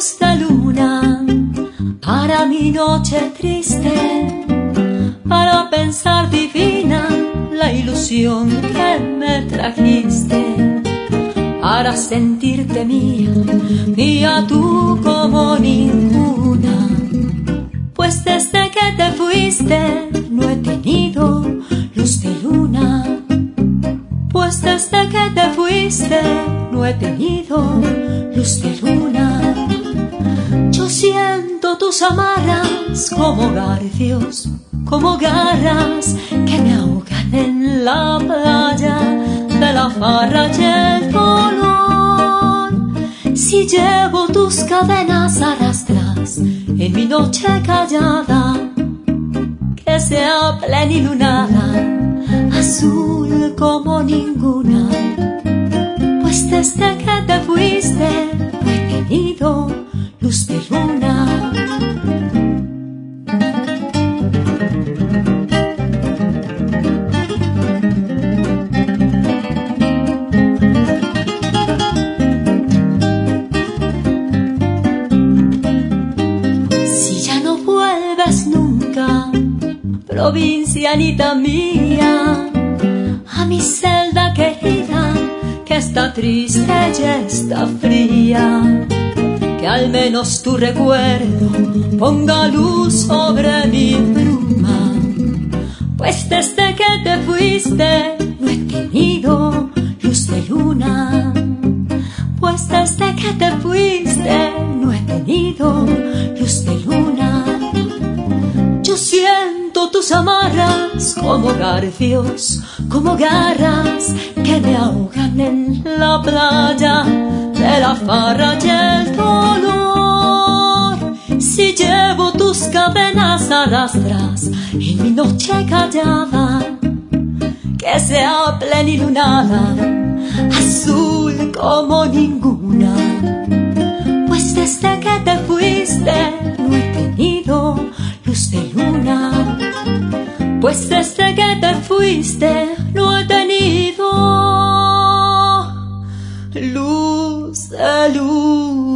luz de luna para mi noche triste, para pensar divina la ilusión que me trajiste, para sentirte mía, mía tú como ninguna. Pues desde que te fuiste no he tenido luz de luna. Pues desde que te fuiste no he tenido luz de luna. Yo siento tus amarras como garfios, como garras que me ahogan en la playa de la farra y el dolor. Si llevo tus cadenas arrastras en mi noche callada, que sea plenilunada, azul como ninguna. Pues desde que te fuiste no he tenido luz de luna. Si ya no vuelves nunca, provincianita mía, a mi celda querida, que está triste y está fría, que al menos tu recuerdo ponga luz sobre mi bruma. Pues desde que te fuiste no he tenido luz de luna. Pues desde que te fuiste no he tenido luz de luna. Yo siento tus amarras como garfios, como garras que me ahogan en la playa de la farra y el dolor. Si llevo tus cadenas arrastras en mi noche callada, que sea plenilunada, azul como ninguna. Pues desde que te fuiste no he tenido luz de luna. Pues desde que te fuiste no he tenido luz de luna.